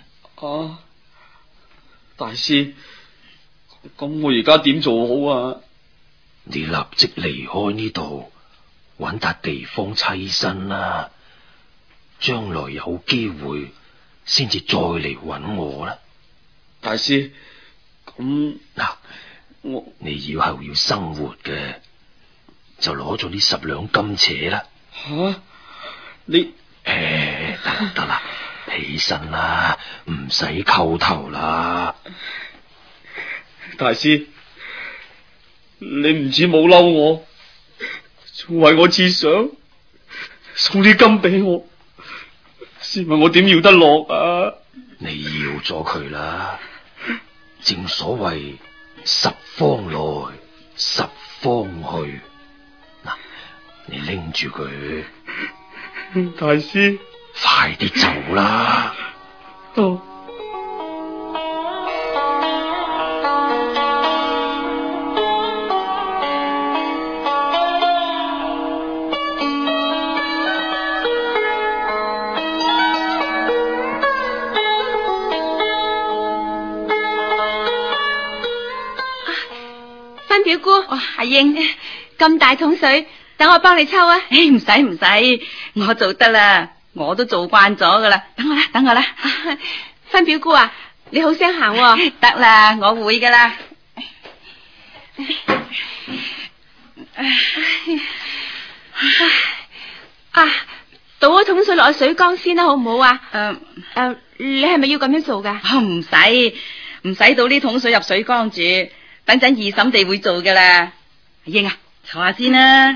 大師，咁我而家點做好啊？ 你立即離開呢度，搵笪地方棲身啦。將來有機會先至再嚟搵我啦。 大師，咁你以後要生活嘅，就攞咗呢10兩金扯啦。 你得啦，起身啦，唔使叩頭啦。 大師，你唔止冇嬲我，仲為我設想，送啲金俾我，試問我點要得落啊？ 你要咗佢啦，正所謂10方來10方去。嗱，你拎住佢。 大師， 快啲走啦！ 分表姑，阿英，咁大桶水，等我幫你抽啊！ 唔使，我做得啦，我都做慣咗噶啦。等我啦， 分表姑啊，你好聲行喎。 得啦，我會噶啦。 倒咗桶水落去水缸先啦，好唔好啊？你係咪要咁樣做噶？ 唔使倒呢桶水入水缸住，等陣二嬸哋會做噶啦。阿英啊，坐下先啦。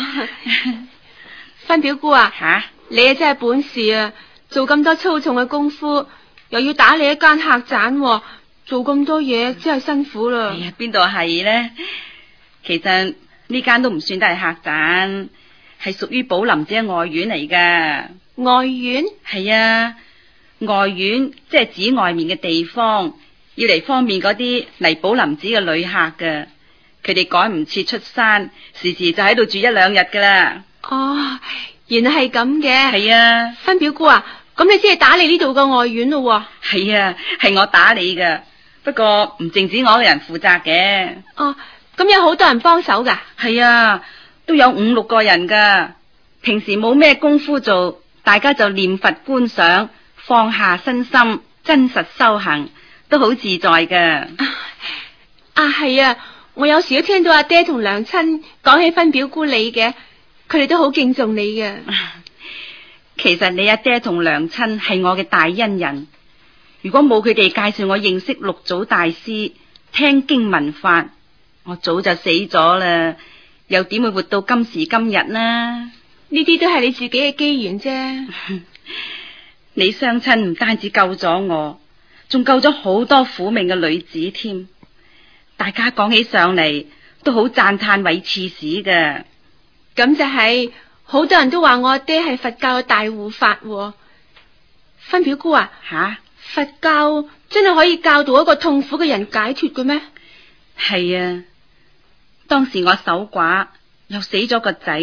分表姑啊，你啊真係本事啊！做咁多粗重嘅功夫，又要打理一間客棧，做咁多嘢真係辛苦啦。 邊度係呢？其實呢間都唔算得係客棧，係屬於寶林寺嘅外院嚟噶。 外院？ 係啊，外院即係指外面嘅地方，要嚟方便嗰啲嚟寶林寺嘅旅客噶。 佢哋趕唔切出山，時時就喺度住一兩日噶啦。 哦，原來係咁嘅。 係啊， 分表姑啊，咁你先係打理呢度個外院咯。 係啊，係我打理噶，不過唔淨止我一個人負責嘅。 哦，咁有好多人幫手噶。 係啊，都有5、6個人噶。平時冇咩功夫做，大家就念佛觀想，放下身心，真實修行，都好自在噶。 係啊，我有時都聽到阿爹同娘親講起分表姑你嘅，佢哋都好敬重你嘅。 其實你阿爹同娘親係我嘅大恩人，如果冇佢哋介紹我認識六祖大師，聽經聞法，我早就死咗啦，又點會活到今時今日呢？ 呢啲都係你自己嘅機緣啫。 你雙親唔單止救咗我，仲救咗好多苦命嘅女子添。大家講起上嚟都好讚嘆韋刺史嘅。 咁就係好多人都話我阿爹係佛教嘅大護法。分表姑啊，佛教真係可以教導一個痛苦嘅人解脫嘅咩？ 係啊，當時我守寡又死咗個仔，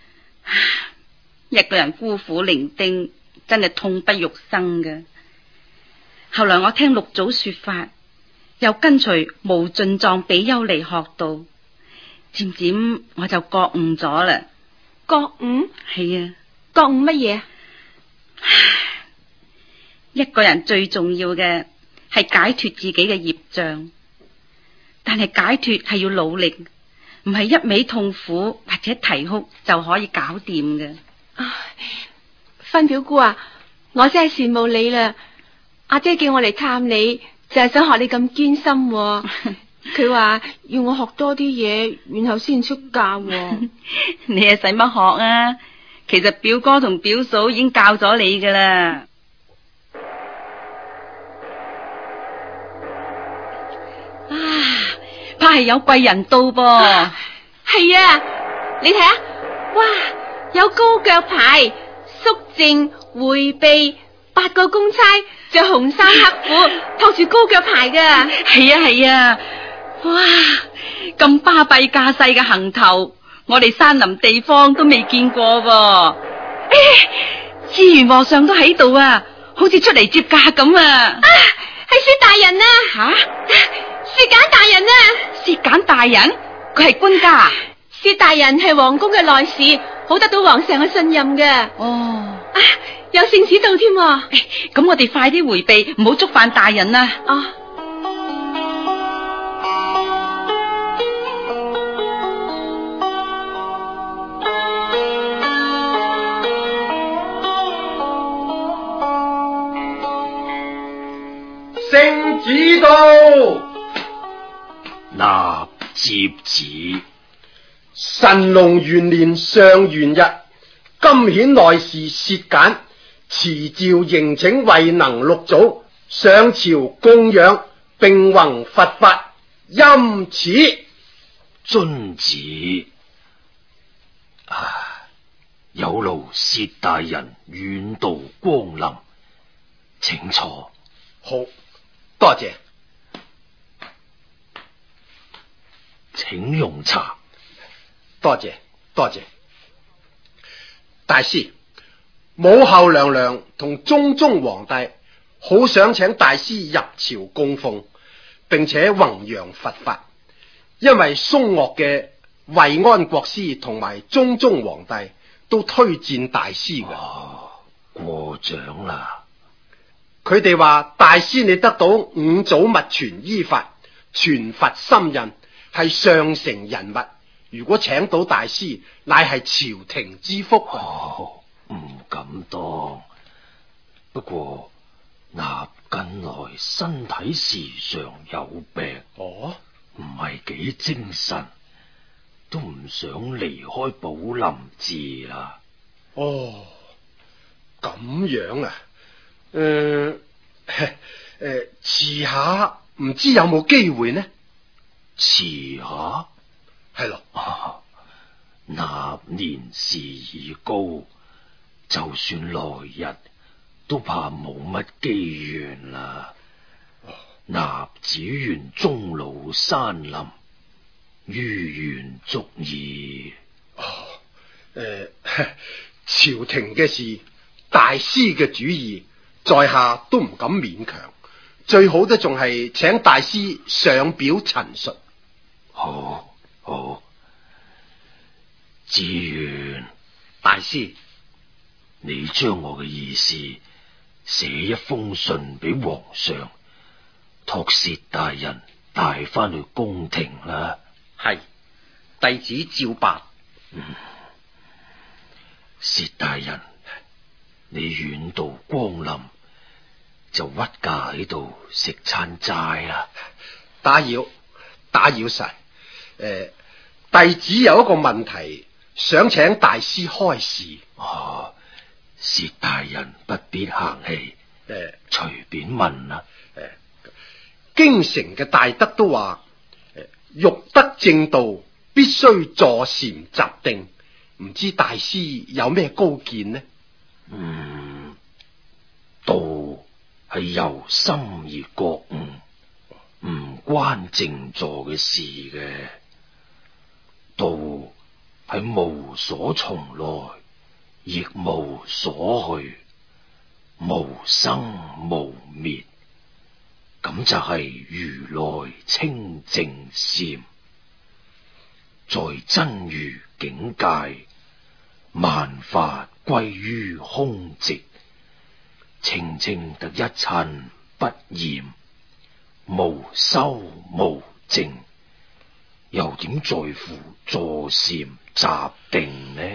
一個人孤苦伶仃，真係痛不欲生嘅。後來我聽六祖說法，又跟隨無盡藏比丘尼學道，漸漸我就覺悟咗啦。 覺悟？ 係啊。 覺悟乜嘢？ 一個人最重要嘅係解脫自己嘅業障，但係解脫係要努力，唔係一味痛苦或者啼哭就可以搞掂嘅。 分表姑啊，我真係羨慕你啦！阿爹叫我嚟探你，就係想學你咁堅心。佢話要我學多啲嘢，然後先出嫁。 你係使乜學啊？其實表哥同表嫂已經教咗你噶啦。怕係有貴人到噃。 係啊，你睇下，哇，有高腳牌、肅靜、回避8個公差，着紅衫黑褲，托住高腳牌噶。 係啊係啊，哇，咁巴閉架勢嘅行頭，我哋山林地方都未見過噃。智圓和尚都喺度啊，好似出嚟接駕咁啊！ 係薛大人啊！薛簡大人啊！ 薛簡大人，佢係官家。 薛大人係皇宮嘅內侍，好得到皇上嘅信任嘅。 哦， 有聖旨到添。 咁我哋快啲回避，唔好觸犯大人啦。 聖旨到， 納接旨。 神龍元年上元日，今顯內侍薛簡持詔迎請慧能六祖上朝供養，並弘佛法，欽此。 遵旨。有勞薛大人遠道光臨，請坐。 好，多謝。 請用茶。 多謝，多謝。大師，母后娘娘同中宗皇帝好想請大師入朝供奉，並且弘揚佛法，因為嵩嶽嘅惠安國師同埋中宗皇帝都推薦大師嘅。 過獎啦。 佢哋話大師你得到五祖密傳依法，傳佛心印，係上乘人物。如果請到大師，乃係朝廷之福。 唔敢當。不過納近來身體時常有病，唔係幾精神，都唔想離開寶林寺啦。 咁樣啊？遲下唔知有冇機會呢？ 遲下？ 係咯。 納年事已高，就算來日都怕冇乜機緣啦。納只緣終老山林， 於願足矣。 朝廷嘅事，大師嘅主意，在下都唔敢勉強，最好都仲係請大師上表陳述。 好，好。志遠， 大師， 你將我嘅意思寫一封信俾皇上，託薛大人帶翻去宮廷啦。 係，弟子照辦。 薛大人，你遠道光臨，就屈駕喺度食餐齋啦。 打擾晒。弟子有一個問題，想請大師開示。 薛大人不必客氣，隨便問啦。 京城嘅大德都話，欲得正道，必須坐禪習定。唔知大師有咩高見呢？ 道係由心而覺悟，唔關靜坐嘅事嘅。道係無所從來，亦無所去，無生無滅，咁就係如來清淨禪。在真如境界，萬法歸於空寂，清清得一塵不染，無修無證，又點在乎坐禪習定呢？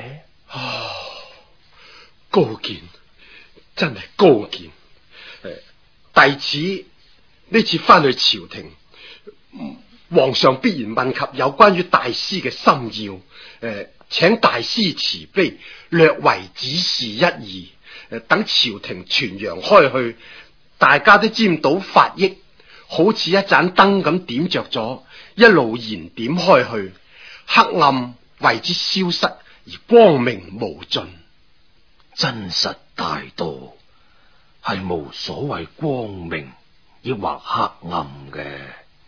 高見，真係高見。弟子呢次翻去朝廷，皇上必然問及有關於大師嘅心要，請大師慈悲，略為指示一二，等朝廷傳揚開去，大家都沾到法益，好似一盞燈咁點着咗，一路燃點開去，黑暗為之消失，而光明無盡。 真實大道係無所謂光明抑或黑暗嘅。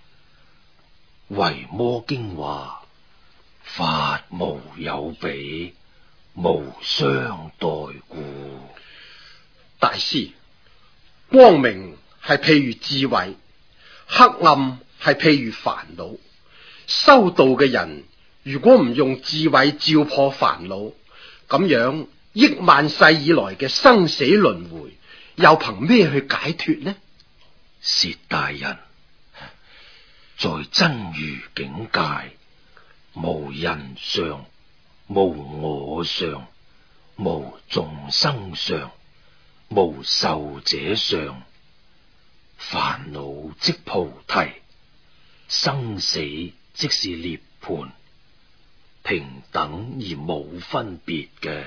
維摩經話：法無有比，無相待故。 大師，光明係譬如智慧，黑暗係譬如煩惱。修道嘅人如果唔用智慧照破煩惱，咁樣億萬世以來嘅生死輪迴，又憑咩去解脫呢？ 薛大人，在真如境界，無人相，無我相，無眾生相，無壽者相。煩惱即菩提，生死即是涅槃，平等而冇分別嘅。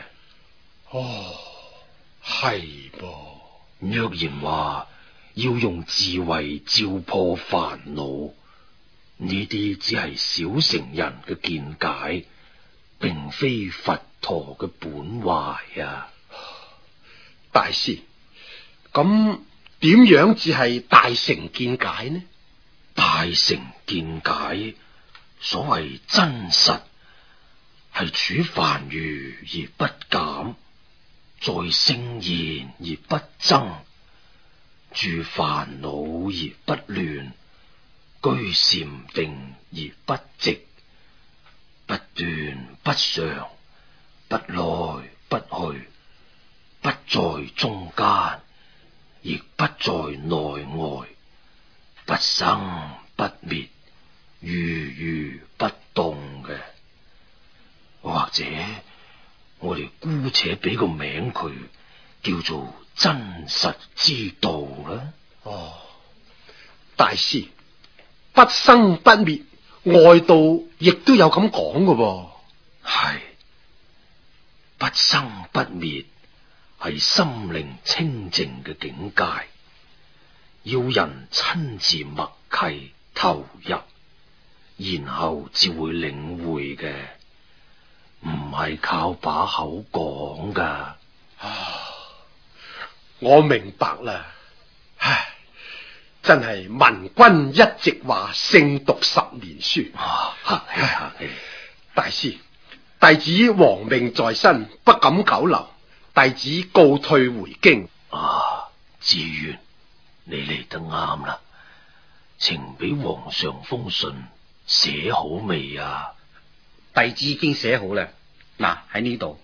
係噃。 若然話要用智慧照破煩惱，呢啲只係小乘人嘅見解，並非佛陀嘅本懷啊！ 大師，咁點樣至係大乘見解呢？ 大乘見解，所謂真實，係處凡愚而不減，在聖賢而不爭，住煩惱而不亂，居禪定而不寂，不斷不常，不來不去，不在中間，亦不在內外，不生不滅，如如不動嘅。或者我哋姑且俾個名佢，叫做真實之道啦。 大師，不生不滅，外道亦都有咁講嘅噃。 係，不生不滅係心靈清淨嘅境界，要人親自默契投入，然後至會領會嘅，唔係靠把口講噶。 我明白啦。唉， 真係文君一直話勝讀10年書。 客氣客氣。 大師，弟子皇命在身，不敢久留，弟子告退回京。 志遠，你嚟得啱啦，呈俾皇上封信寫好未啊？ 弟子已經寫好啦，嗱喺呢度。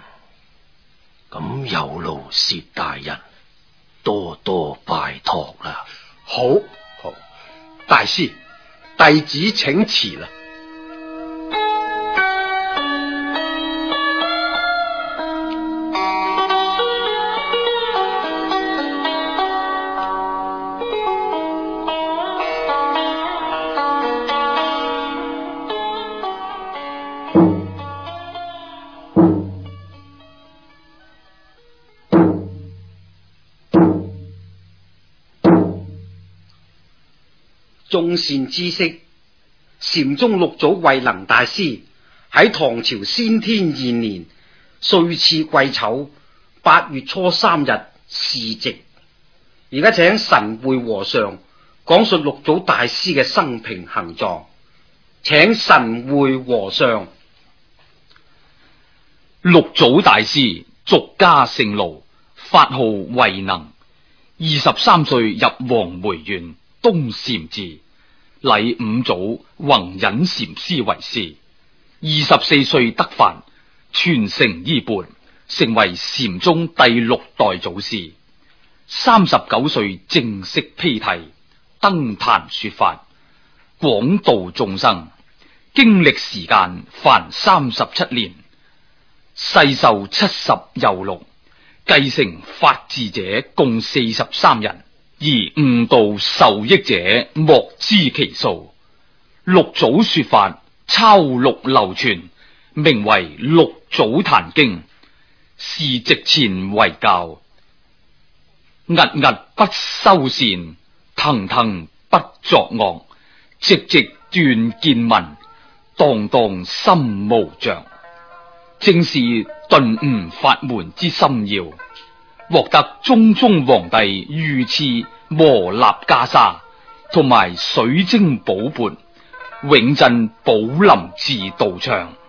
咁有勞薛大人多多拜託啦。 好，好，大師，弟子請辭啦。 众善知識，禪宗六祖慧能大師喺唐朝先天二年歲次癸丑8月初3日逝夕。而家請神會和尚講述六祖大師嘅生平行狀，請神會和尚。 六祖大師俗家姓盧，法號慧能，23歲入黃梅縣東禪寺，禮五祖弘忍禪師為師。24歲得梵，傳承衣缽，成為禪宗第6代祖師。39歲正式披剃，登壇說法，廣度眾生，經歷時間凡37年，世壽70又6，繼承法治者共43人，而悟道受益者莫知其數。六祖說法抄錄流傳，名為《六祖壇經》，是直前為教，日日不修善，騰騰不作惡，直直斷見聞，當當心無障，正是頓悟法門之心要，獲得中宗皇帝御賜磨納袈裟同埋水晶寶缽，永鎮寶林寺道場。